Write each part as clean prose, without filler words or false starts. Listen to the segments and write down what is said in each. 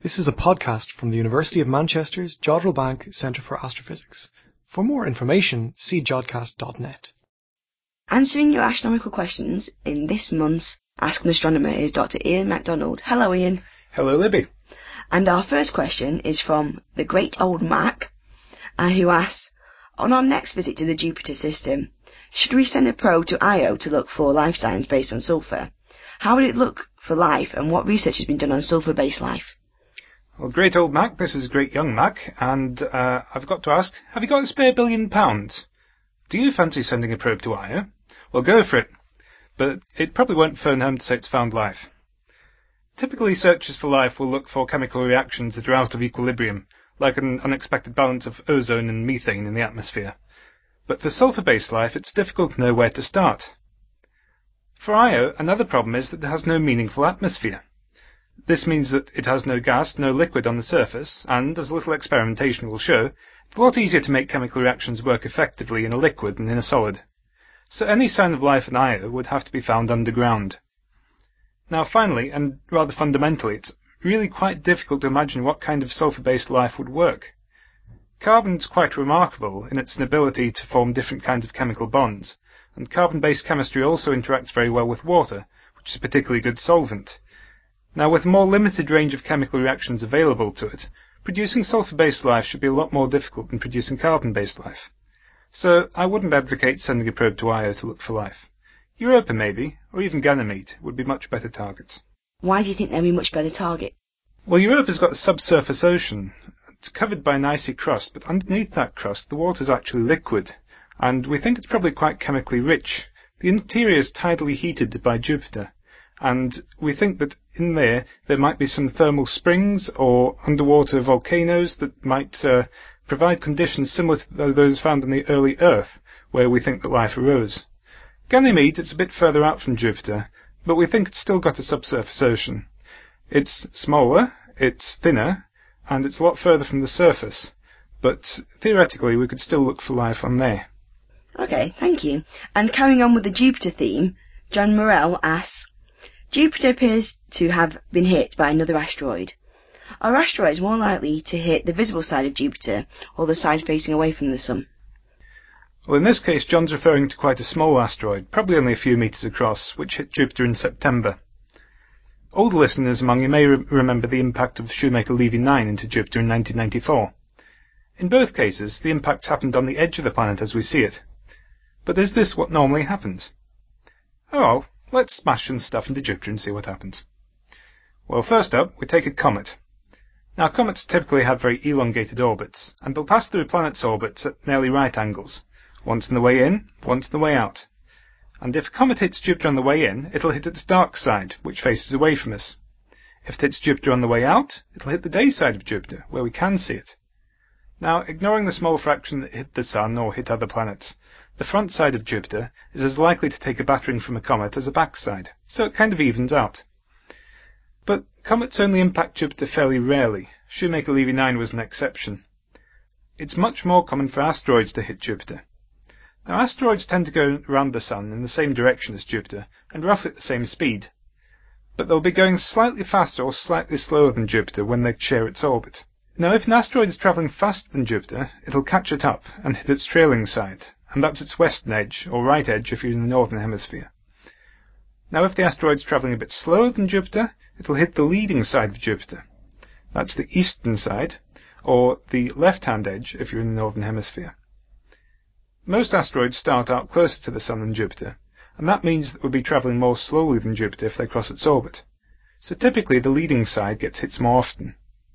This is a podcast from the University of Manchester's Jodrell Bank Centre for Astrophysics. For more information, see jodcast.net. Answering your astronomical questions in this month's Ask an Astronomer is Dr. Ian MacDonald. Hello, Ian. Hello, Libby. And our first question is from the Great Old Mac, who asks, on our next visit to the Jupiter system, should we send a probe to Io to look for life signs based on sulfur? How would it look for life, and what research has been done on sulfur-based life? Well, Great Old Mac, this is Great Young Mac, and I've got to ask, have you got a spare £1 billion? Do you fancy sending a probe to Io? Well, go for it, but it probably won't phone home to say it's found life. Typically, searchers for life will look for chemical reactions that are out of equilibrium, like an unexpected balance of ozone and methane in the atmosphere. But for sulfur-based life, it's difficult to know where to start. For Io, another problem is that it has no meaningful atmosphere. This means that it has no gas, no liquid on the surface, and, as a little experimentation will show, it's a lot easier to make chemical reactions work effectively in a liquid than in a solid. So any sign of life in Io would have to be found underground. Now finally, and rather fundamentally, it's really quite difficult to imagine what kind of sulfur-based life would work. Carbon is quite remarkable in its ability to form different kinds of chemical bonds, and carbon-based chemistry also interacts very well with water, which is a particularly good solvent. Now, with a more limited range of chemical reactions available to it, producing sulfur-based life should be a lot more difficult than producing carbon-based life. So, I wouldn't advocate sending a probe to Io to look for life. Europa, maybe, or even Ganymede, would be much better targets. Why do you think they'd be a much better target? Well, Europa's got a subsurface ocean. It's covered by an icy crust, but underneath that crust, the water's actually liquid, and we think it's probably quite chemically rich. The interior is tidally heated by Jupiter, and we think that in there might be some thermal springs or underwater volcanoes that might provide conditions similar to those found on the early Earth, where we think that life arose. Ganymede, it's a bit further out from Jupiter, but we think it's still got a subsurface ocean. It's smaller, it's thinner, and it's a lot further from the surface, but theoretically we could still look for life on there. Okay, thank you. And carrying on with the Jupiter theme, John Morell asks, Jupiter appears to have been hit by another asteroid. Are asteroids more likely to hit the visible side of Jupiter or the side facing away from the Sun? Well, in this case, John's referring to quite a small asteroid, probably only a few metres across, which hit Jupiter in September. Older listeners among you may remember the impact of Shoemaker-Levy 9 into Jupiter in 1994. In both cases, the impact happened on the edge of the planet as we see it. But is this what normally happens? Oh well, let's smash some stuff into Jupiter and see what happens. Well, first up, we take a comet. Now, comets typically have very elongated orbits, and they'll pass through planets' orbits at nearly right angles, once on the way in, once on the way out. And if a comet hits Jupiter on the way in, it'll hit its dark side, which faces away from us. If it hits Jupiter on the way out, it'll hit the day side of Jupiter, where we can see it. Now, ignoring the small fraction that hit the Sun or hit other planets, the front side of Jupiter is as likely to take a battering from a comet as a backside, so it kind of evens out. But comets only impact Jupiter fairly rarely. Shoemaker-Levy 9 was an exception. It's much more common for asteroids to hit Jupiter. Now, asteroids tend to go around the Sun in the same direction as Jupiter, and roughly at the same speed. But they'll be going slightly faster or slightly slower than Jupiter when they share its orbit. Now, if an asteroid is travelling faster than Jupiter, it'll catch it up and hit its trailing side, and that's its western edge, or right edge if you're in the northern hemisphere. Now, if the asteroid's travelling a bit slower than Jupiter, it'll hit the leading side of Jupiter. That's the eastern side, or the left-hand edge if you're in the northern hemisphere. Most asteroids start out closer to the Sun than Jupiter, and that means that we'll be travelling more slowly than Jupiter if they cross its orbit. So typically the leading side gets hits more often.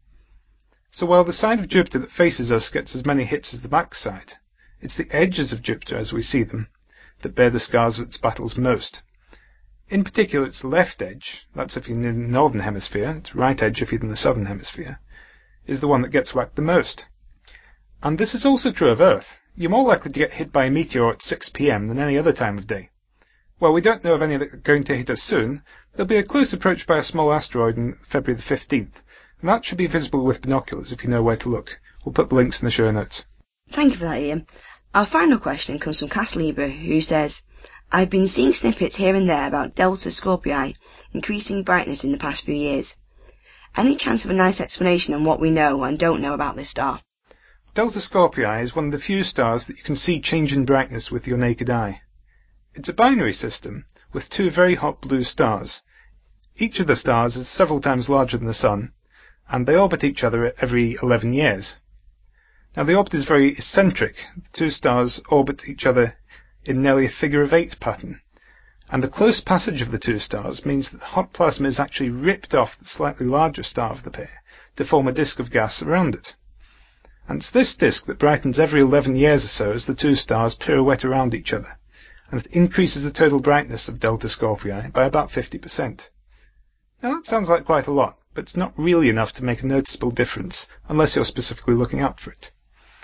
So while the side of Jupiter that faces us gets as many hits as the back side, it's the edges of Jupiter as we see them that bear the scars of its battles most. In particular, its left edge, that's if you're in the northern hemisphere, its right edge if you're in the southern hemisphere, is the one that gets whacked the most. And this is also true of Earth. You're more likely to get hit by a meteor at 6 p.m. than any other time of day. While we don't know of any that are going to hit us soon, there'll be a close approach by a small asteroid on February the 15th, and that should be visible with binoculars if you know where to look. We'll put the links in the show notes. Thank you for that, Ian. Our final question comes from Cass Lieber, who says, I've been seeing snippets here and there about Delta Scorpii increasing brightness in the past few years. Any chance of a nice explanation on what we know and don't know about this star? Delta Scorpii is one of the few stars that you can see change in brightness with your naked eye. It's a binary system with two very hot blue stars. Each of the stars is several times larger than the Sun, and they orbit each other every 11 years. Now the orbit is very eccentric. The two stars orbit each other in nearly a figure-of-8 pattern, and the close passage of the two stars means that hot plasma is actually ripped off the slightly larger star of the pair to form a disk of gas around it. And it's this disk that brightens every 11 years or so as the two stars pirouette around each other, and it increases the total brightness of Delta Scorpii by about 50%. Now that sounds like quite a lot, but it's not really enough to make a noticeable difference unless you're specifically looking out for it.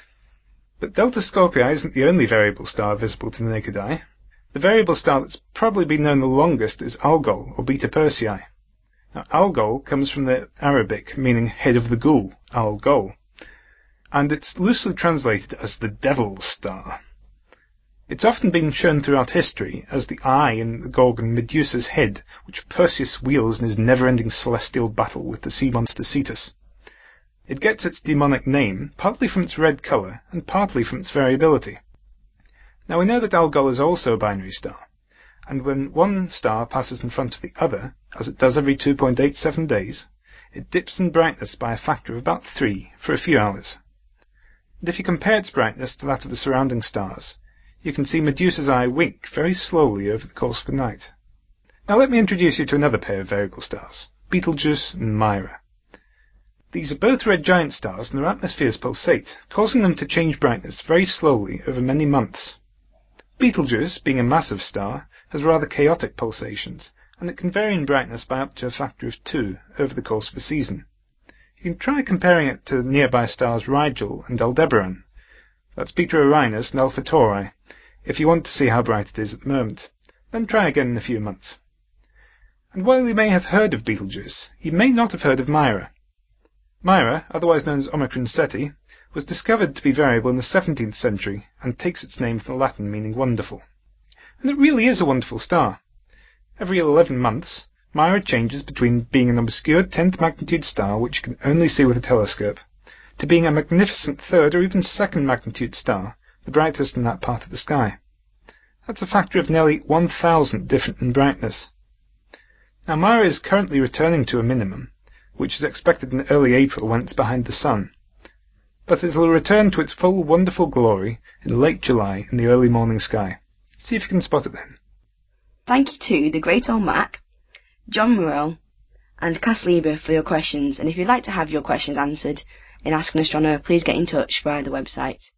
But Delta Scorpii isn't the only variable star visible to the naked eye. The variable star that's probably been known the longest is Algol, or Beta Persei. Now Algol comes from the Arabic meaning head of the ghoul, Al-Gol, and it's loosely translated as the Devil's Star. It's often been shown throughout history as the eye in the Gorgon Medusa's head, which Perseus wields in his never-ending celestial battle with the sea monster Cetus. It gets its demonic name partly from its red colour and partly from its variability. Now we know that Algol is also a binary star, and when one star passes in front of the other, as it does every 2.87 days, it dips in brightness by a factor of about 3 for a few hours. And if you compare its brightness to that of the surrounding stars, you can see Medusa's eye wink very slowly over the course of a night. Now let me introduce you to another pair of variable stars, Betelgeuse and Mira. These are both red giant stars and their atmospheres pulsate, causing them to change brightness very slowly over many months. Betelgeuse, being a massive star, has rather chaotic pulsations, and it can vary in brightness by up to a factor of 2 over the course of a season. You can try comparing it to nearby stars Rigel and Aldebaran. That's Beta Orionis and Alpha Tauri, if you want to see how bright it is at the moment. Then try again in a few months. And while you may have heard of Betelgeuse, you may not have heard of Mira. Mira, otherwise known as Omicron Ceti, was discovered to be variable in the 17th century and takes its name from the Latin meaning wonderful. And it really is a wonderful star. Every 11 months, Mira changes between being an obscure 10th magnitude star which you can only see with a telescope, to being a magnificent 3rd or even 2nd magnitude star, the brightest in that part of the sky. That's a factor of nearly 1,000 different in brightness. Now Mira is currently returning to a minimum, which is expected in early April when it's behind the Sun. But it will return to its full wonderful glory in late July in the early morning sky. See if you can spot it then. Thank you to the Great Old Mac, John Morrell, and Cass Lieber for your questions, and if you'd like to have your questions answered in Ask an Astronomer, please get in touch via the website.